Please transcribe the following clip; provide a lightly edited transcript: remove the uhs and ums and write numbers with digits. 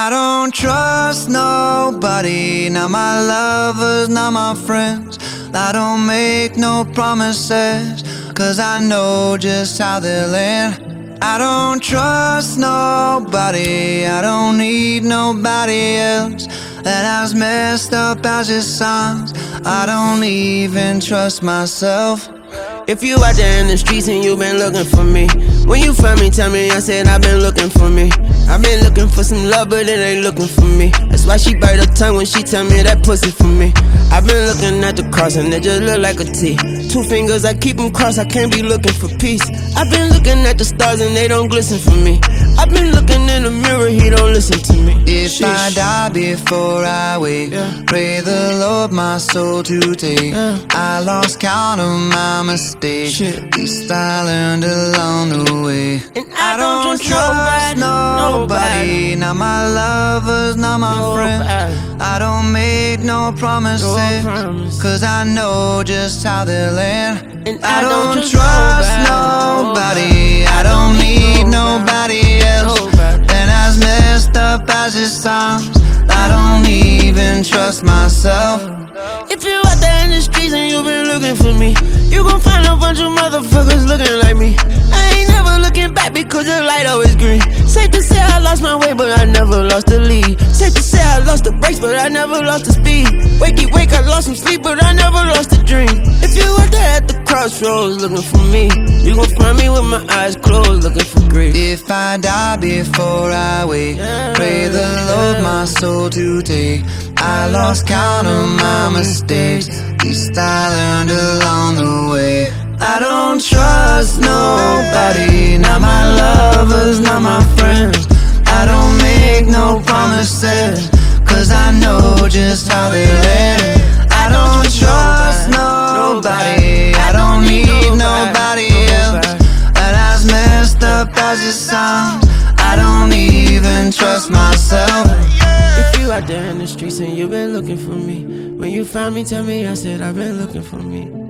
I don't trust nobody, not my lovers, not my friends. I don't make no promises, cause I know just how they'll end. I don't trust nobody, I don't need nobody else. That as messed up as it sounds, I don't even trust myself. If you out there in the streets and you been looking for me, when you find me, tell me I said I've been looking for me. I've been looking for some love, but it ain't looking for me. That's why she bite her tongue when she tell me that pussy for me. I've been looking at the cross and it just look like a T. 2 fingers, I keep them crossed, I can't be looking for peace. I've been looking at the stars and they don't glisten for me. I've been looking in the mirror, he don't listen to me. If I die before I wake, pray the Lord my soul to take. I lost count of my mistakes, at least I learned along the way. And I don't trust nobody, not my lovers, not my friends. I don't make no promises, cause I know just how they'll end. And I don't trust nobody, I don't need nobody else. And as messed up as it sounds, I don't even trust myself. If you out there in the streets and you been looking for me, you gon' find a bunch of motherfuckers looking like me. I ain't never looking back because the light always green. Safe to say I lost my way, but I never lost the lead. Safe to say I lost the brakes, but I never lost the speed. Wakey wake, I lost some sleep, but I never lost the dream. If you out there at the crossroads looking for me, you gon' find me with my eyes closed looking for grief. If I die before I wake, pray the Lord my soul to take. I lost count of my mistakes, at least I learned along the way. I don't trust nobody, not my lovers, not my friends. I don't make no promises, cause I know just how they end. I don't trust nobody, I don't need nobody else. And as messed up as it sounds, I don't even trust myself. If you out there in the streets and you been looking for me, when you find me, tell me I said I've been looking for me.